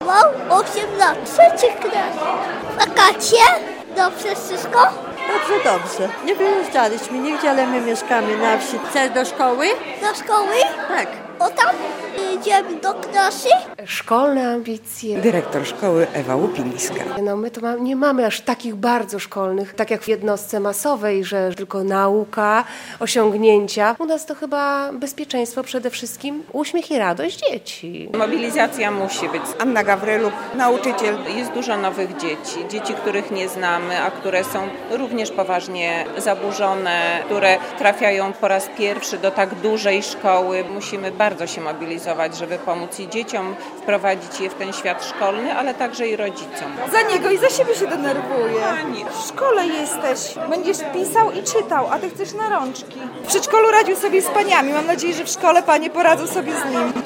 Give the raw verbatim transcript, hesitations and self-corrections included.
mam osiem lat, trzeci klas. Wakacje? Dobrze wszystko? Dobrze, dobrze. Nie wyjeżdżaliśmy nigdzie, ale my mieszkamy na wsi. Chcesz do szkoły? Do szkoły? Tak. O tam idziemy do klasy? Szkolne ambicje. Dyrektor szkoły Ewa Łupińska. No my to ma, nie mamy aż takich bardzo szkolnych, tak jak w jednostce masowej, że tylko nauka, osiągnięcia. U nas to chyba bezpieczeństwo przede wszystkim, uśmiech i radość dzieci. Mobilizacja musi być. Anna Gawryluk, nauczyciel. Jest dużo nowych dzieci, dzieci, których nie znamy, a które są również poważnie zaburzone, które trafiają po raz pierwszy do tak dużej szkoły. Musimy bardzo się mobilizować, żeby pomóc i dzieciom, wprowadzić je w ten świat szkolny, ale także i rodzicom. Za niego i za siebie się denerwuję. W szkole jesteś, będziesz pisał i czytał, a ty chcesz na rączki. W przedszkolu radził sobie z paniami, mam nadzieję, że w szkole panie poradzą sobie z nim.